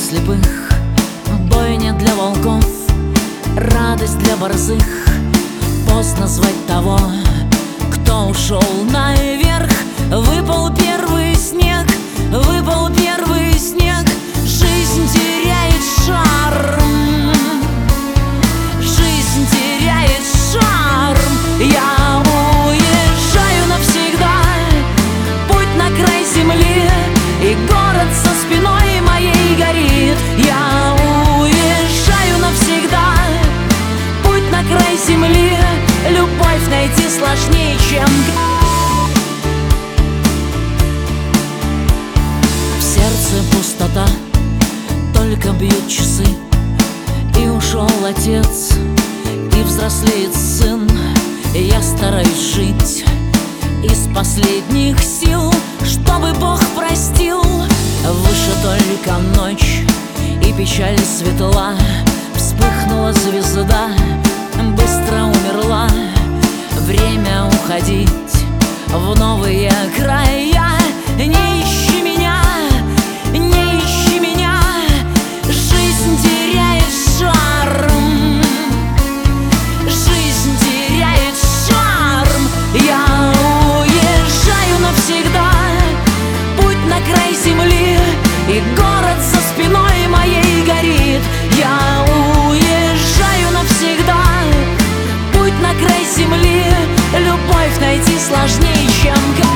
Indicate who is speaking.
Speaker 1: слепых, бойня для волков, радость для борзых. Поздно звать того, кто ушел наверх. Выпал первый снег, выпал первый снег. Жизнь теряет шарм, жизнь теряет шарм. Я уезжаю навсегда, путь на край земли, и город со спиной моей горит. Я уезжаю навсегда, путь на край земли. Любовь найти сложнее, чем в сердце пустота, только бьют часы. И ушел отец, и взрослеет сын. И я стараюсь жить из последних сил, чтобы Бог простил. Выше только ночь, и печаль светла. Вспыхнула звезда, быстро умерла. Время уходить в новые края. Не ищи меня, не ищи меня. Жизнь теряет шарм, жизнь теряет шарм. Я уезжаю навсегда, путь на край земли, и город за спиной моей горит. Я уезжаю навсегда, путь на край земли. Любовь найти сложнее, чем